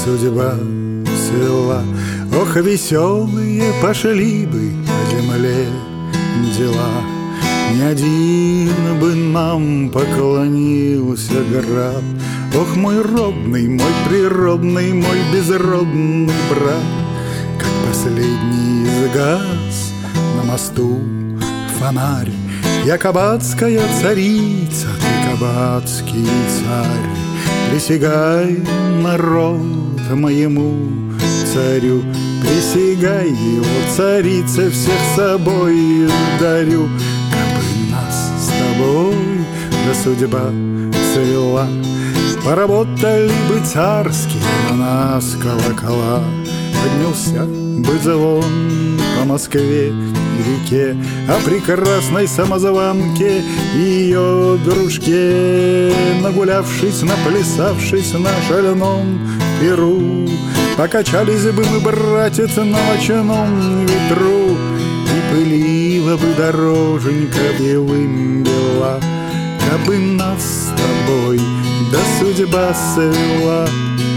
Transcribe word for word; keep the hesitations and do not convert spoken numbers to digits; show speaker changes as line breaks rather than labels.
судьба свела. Ох, веселые пошли бы по земле дела, ни один бы нам поклонился град. Ох, мой родный, мой природный, мой безродный брат, как последний сгас на мосту фонарь. Я кабацкая царица, ты кабацкий царь. Присягай, народ, моему царю, присягай его, царице, всех собой дарю. Как бы нас с тобой да судьба свела, поработали бы царские на нас колокола. Поднялся бы звон по Москве и реке, о прекрасной самозванке и ее дружке, нагулявшись, наплясавшись на шальном перу. Покачались бы мы, братец, на ночном ветру, и пылила бы дороженька белым бела. Кабы нас с тобой да судьба свела.